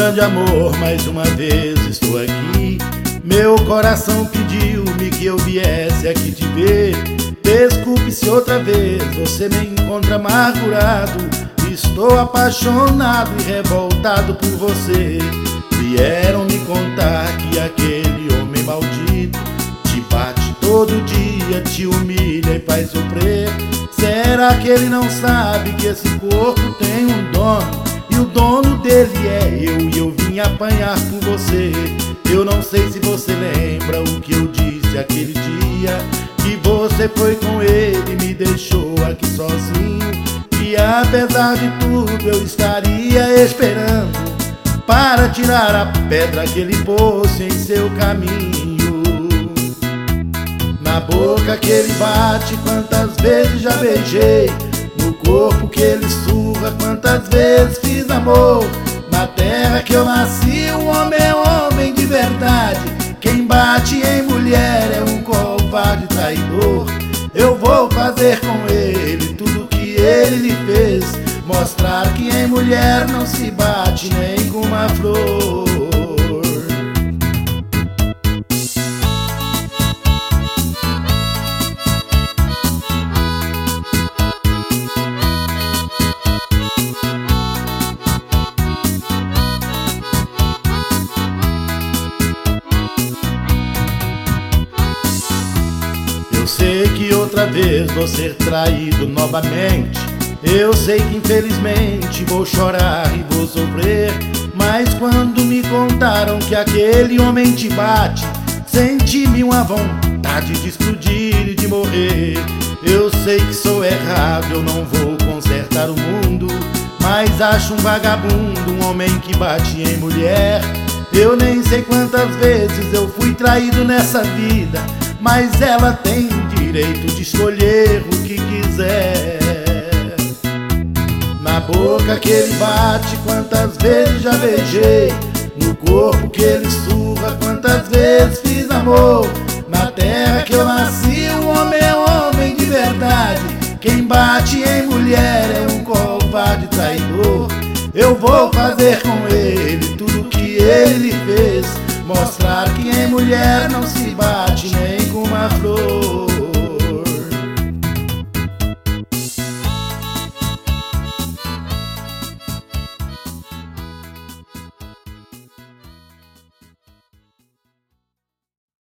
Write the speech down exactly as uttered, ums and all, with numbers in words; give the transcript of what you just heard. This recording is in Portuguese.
grande amor, mais uma vez estou aqui. Meu coração pediu-me que eu viesse aqui te ver. Desculpe se outra vez você me encontra amargurado. Estou apaixonado e revoltado por você. Vieram me contar que aquele homem maldito te bate todo dia, te humilha e faz sofrer. Será que ele não sabe que esse corpo tem um dono? E o dono dele é eu, e eu vim apanhar por você. Eu não sei se você lembra o que eu disse aquele dia, que você foi com ele e me deixou aqui sozinho. E apesar de tudo eu estaria esperando para tirar a pedra que ele pôs em seu caminho. Na boca que ele bate, quantas vezes já beijei. No corpo que ele surra, quantas vezes fiz amor. Na terra que eu nasci, um homem é homem de verdade. Quem bate em mulher é um covarde traidor. Eu vou fazer com ele tudo que ele lhe fez, mostrar que em mulher não se bate nem com uma flor. Eu sei que outra vez vou ser traído novamente. Eu sei que infelizmente vou chorar e vou sofrer. Mas quando me contaram que aquele homem te bate, senti-me uma vontade de explodir e de morrer. Eu sei que sou errado, eu não vou consertar o mundo, mas acho um vagabundo um homem que bate em mulher. Eu nem sei quantas vezes eu fui traído nessa vida, mas ela tem direito de escolher o que quiser. Na boca que ele bate, quantas vezes já beijei. No corpo que ele surra, quantas vezes fiz amor. Na terra que eu nasci, um homem é homem de verdade. Quem bate em mulher é um covarde traidor. Eu vou fazer com ele tudo que ele lhe fez, mostrar que em mulher não se bate nem com uma flor.